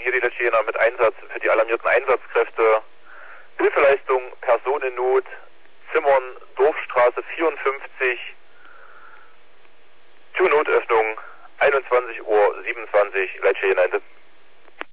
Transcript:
hier die Lecce Jena mit Einsatz für die alarmierten Einsatzkräfte. Hilfeleistung, Person in Not, Zimmern, Dorfstraße 54, Türnotöffnung, 21:27 Uhr, Lecce Jena.